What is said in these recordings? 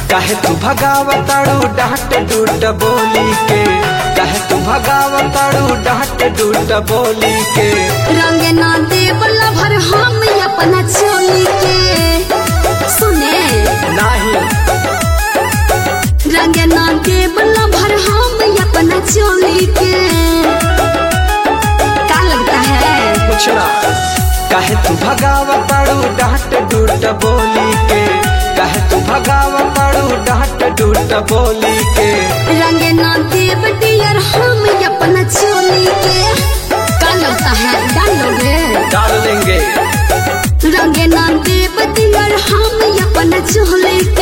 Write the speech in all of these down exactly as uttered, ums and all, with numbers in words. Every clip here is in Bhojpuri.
काहे तू भगावताड़ू डांट डूट बोली के, काहे तू भगावताड़ू डांट डूट बोली के। रंग ना देवला भर हम अपना चोली के, सुने नहीं रंग ना देवला भर हम अपना चोली के। क्या लगता है कुछ ना। काहे तू भगावताड़ू डांट डूट बोली के, काहे तू भगावताड़ू डांट डूट बोली के। रंग ना देव डियर हम अपना चोली के। क्या लगता है डालोगे? डाल देंगे। रंग ना देव डियर हम अपना चोली के।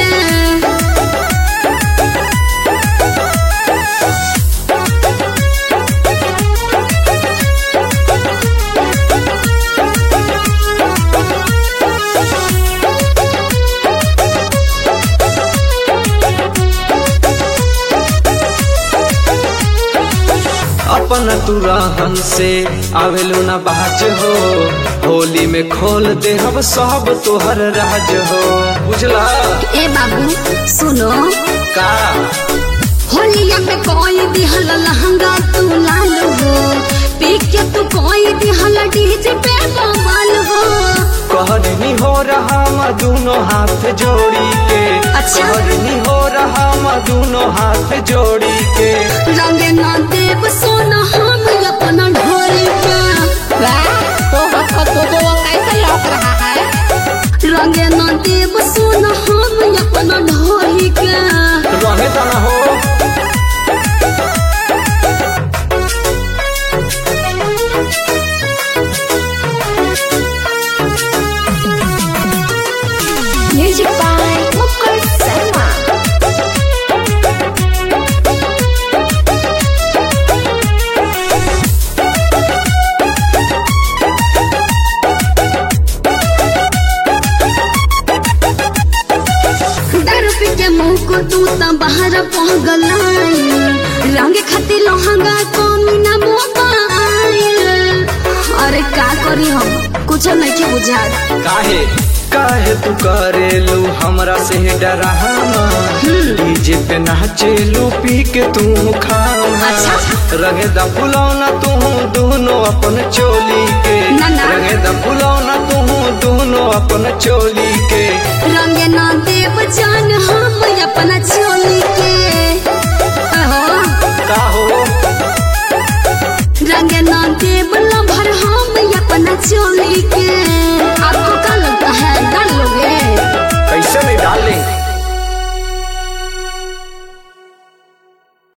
अपन तू रहन से आवेलू ना बाज हो, होली में खोल दे हम सब तोहर राज हो, बुझला। ए बाबू सुनो का होलिया में कोई दिहल लहंगा तू लाल हो, पी के तू कोई दिहल डीजे पे बवाल हो। कहरनी हो रहा हम दोनों हाथ जोड़ी के, अच्छा। कहरनी हो रहा हम दोनों हाथ जोड़ी के। रंग ना देव सोना हम अपना ढोली के। कैसे लग रहा है? रंग ना देव सोना हम अपना ढोली के। रहे तना हो म्यूजिक बाय मुकुल शर्मा। दारू पी के मुंह को तू त बाहर पहुंच रंग खाती लोहंगा कमी ना मोबाइल। अरे का करी हम कुछ नहीं बुझा। काहे काहे तू करेलू हमरा से डराना, डीजे पे नाचेलू पी के तू खाना। अच्छा। रंगे दा फुलौना तू दोनों अपन चोली के, ना ना। रंगे दा फुलौना तू दोनों अपन चोली के। रंग ना देव जान हम अपना